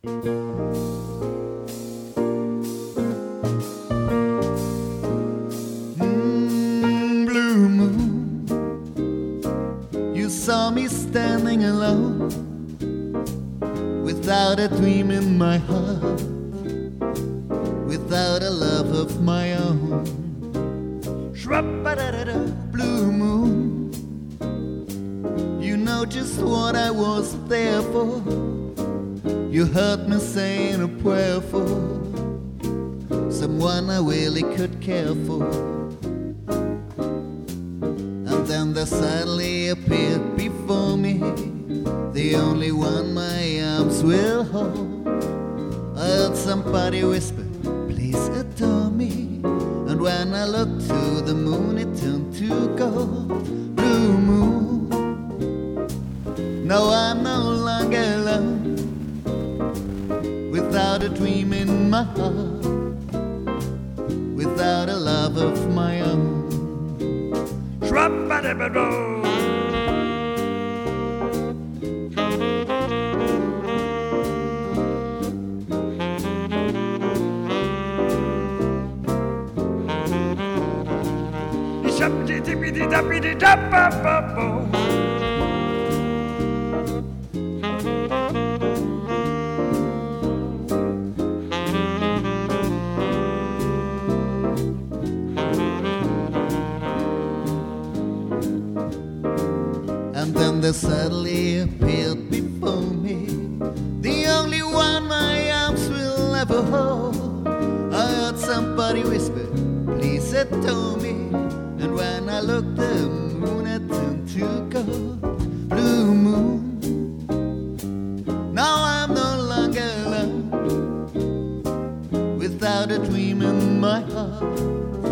Blue moon, you saw me standing alone, without a dream in my heart, without a love of my own. Shrub-ba-da-da-da, blue moon, you know just what I was there for. You heard me saying a prayer for someone I really could care for. And then there suddenly appeared before me the only one my arms will hold. I heard somebody whisper, please adore me. And when I looked to the moon, it turned to gold. Blue moon, now I'm no longer alone, without a dream in my heart, without a love of my own. Shrub-ba-da-ba-do. Shabba-dee-dee-dee-da-bee-dee-da-ba-ba-bo. And then there suddenly appeared before me the only one my arms will ever hold. I heard somebody whisper, please adore me. And when I looked, the moon had turned to gold. Blue moon, now I'm no longer alone, without a dream in my heart,